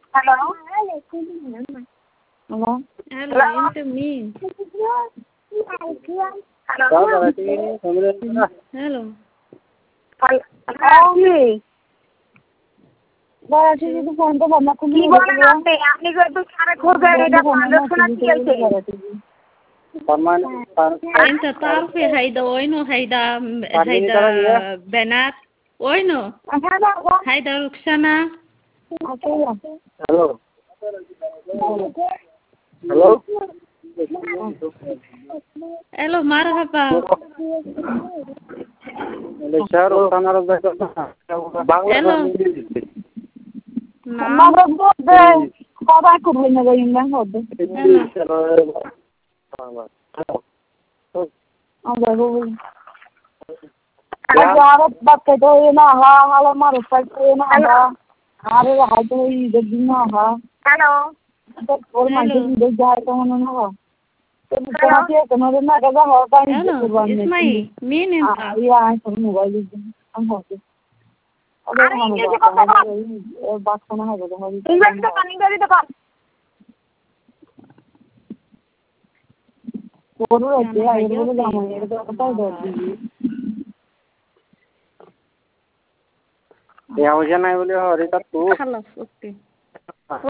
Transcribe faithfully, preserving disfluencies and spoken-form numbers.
Hello. Hello. Hello, into me. Hello. Hello. Hello. বড় TV তো phone তো বন্ধ করে কি বলেন আপনি আপনি কি একটু সারা খুঁজে এটা বন্ধ শোনা কি হইছে Inta تعرفي هيدا وينه هيدا هيدا بنات وينه هيدا روكسانا Hello. Hello. الو مرحبا الشهر وكان ربك الو ما بده بابا كله ما بيننا هذا هذا هو यार बच्चे तो ये ना हा हाल मारो सकते ना हा अरे हाथ ही देखना हा Hello. तो और माइक दे जाए तो ना हा तो क्या किया तुम्हारे ना का हो पानी الو اسمعي مين انت ये आए सब मोबाइल हम होते अरे हम बात करना है तो हमारी इंग्लिश का इंग्लिश दुकान बोलो रहते हैं ये बोलो जाम है तो पता है दो या मुझे नहीं बोले और इधर तू خلص اوكي